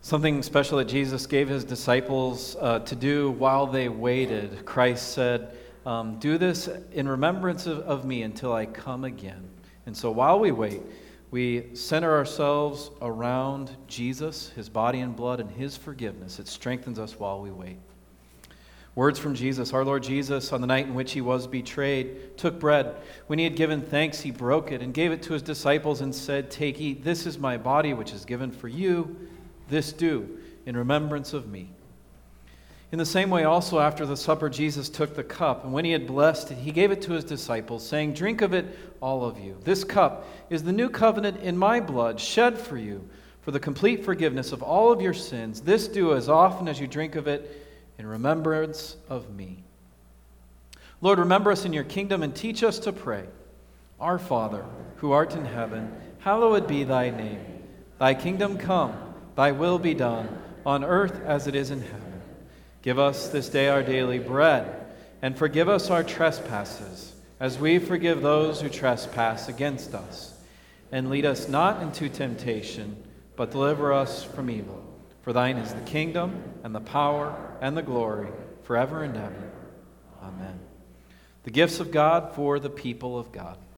Something special that Jesus gave his disciples to do while they waited. Christ said, do this in remembrance of me until I come again. And so while we wait, we center ourselves around Jesus, his body and blood, and his forgiveness. It strengthens us while we wait. Words from Jesus. Our Lord Jesus, on the night in which he was betrayed, took bread. When he had given thanks, he broke it and gave it to his disciples and said, take, eat. This is my body, which is given for you. This do in remembrance of me. In the same way also after the supper Jesus took the cup, and when he had blessed it, he gave it to his disciples, saying, drink of it, all of you. This cup is the new covenant in my blood, shed for you, for the complete forgiveness of all of your sins. This do as often as you drink of it in remembrance of me. Lord, remember us in your kingdom and teach us to pray. Our Father, who art in heaven, hallowed be thy name. Thy kingdom come. Thy will be done, on earth as it is in heaven. Give us this day our daily bread, and forgive us our trespasses, as we forgive those who trespass against us. And lead us not into temptation, but deliver us from evil. For thine is the kingdom, and the power, and the glory, forever and ever. Amen. The gifts of God for the people of God.